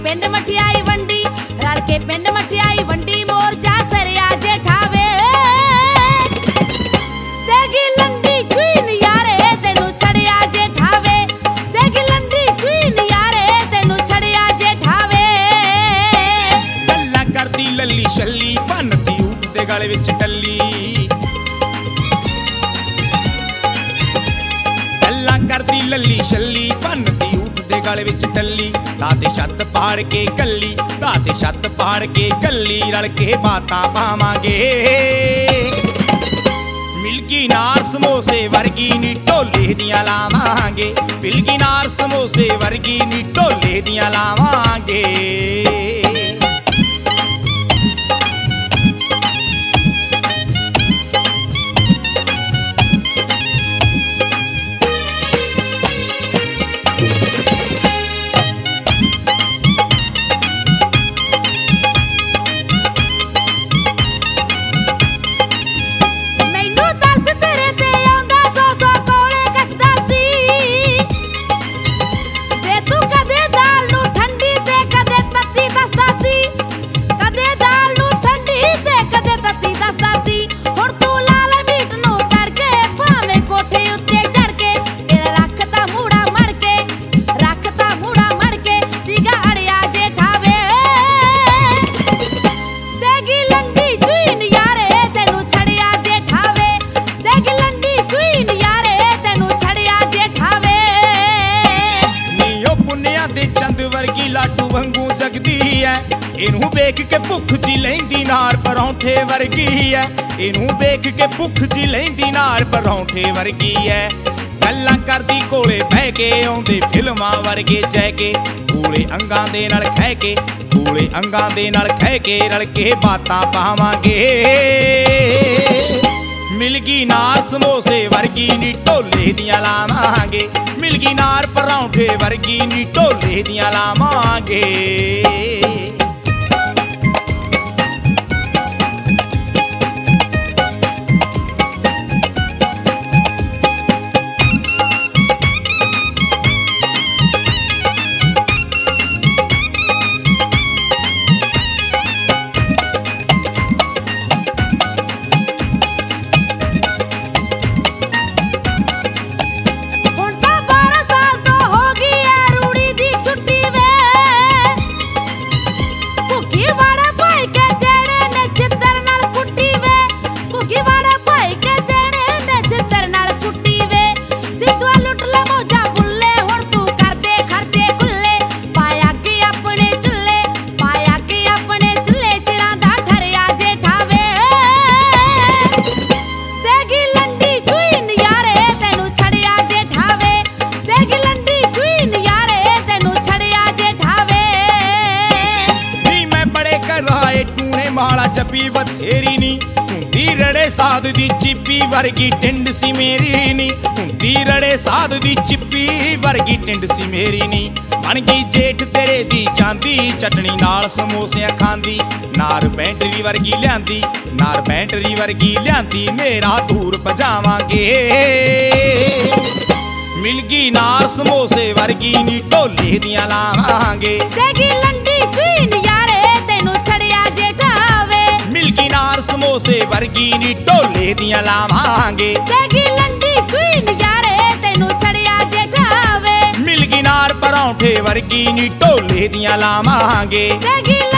पिंड मठियाई वंडी, रल के पिंड मठियाई वंडी, मोर्चा सरिया जेठावे। देगी लंडी चुई नियारे तेनू छड़िया जेठावे, देगी लंडी चुई नियारे तेनू छड़िया जेठावे। गल्लां करदी लल्ली छल्ली, भन्नदी ऊठ दे गले विच टल्ली। गल्लां करदी लल्ली छल्ली, भन्नदी ऊठ दे गले विच टल्ली। दाते छत पाड़ के कल्ली, दाते छत पाड़ के कल्ली, रल के बातां पावांगे। मिलगी नार समोसे वर्गी नी ढोले दियां लावांगे, मिलगी नार समोसे वर्गी नी ढोले दियां लावांगे। लाडू वांगू जगदी है, इनू वेख के भुख जी लैंदी नार परौंठे वर्गी है। इनू वेख के भुख जी लैंदी नार परौंठे वर्गी है। गल्लां करदी कोले बह के आउंदे फिल्मां वर्गे जैके, कूले अंगां दे नाल खह के, कूले अंगां दे नाल खह के, रल के बातां पावांगे। मिलगी नार समोसे वर्गी नी ढोले दियां लावांगे, मिलगी नार परौंठे वर्गी नी ढोले दियां लावांगे। माला जपी बथेरी नी, हुंदी रड़े साध दी चिप्पी वर्गी टिंड सी मेरी नी, हुंदी रड़े साध दी चिप्पी वर्गी टिंड सी मेरी नी। बन गई जेठ तेरे दी जांदी, चटनी नाल समोसियां खांदी, नार बैंटरी वर्गी लियांदी, नार बैंटरी वर्गी लियांदी, मेरा दूर भजावांगे। मिलगी नार समोसे वर्गी नी ढोले दियां लावांगे, देगी लंडी चुई नियारे तेनू छड़िया जेठावे। मिलगी नार समोसे वर्गी नी ढोले दियां लावांगे, देगी लंडी चुई नियारे तेनू छड़िया जेठावे। मिलगी नार परौंठे वर्गी नी ढोले दियां लावांगे।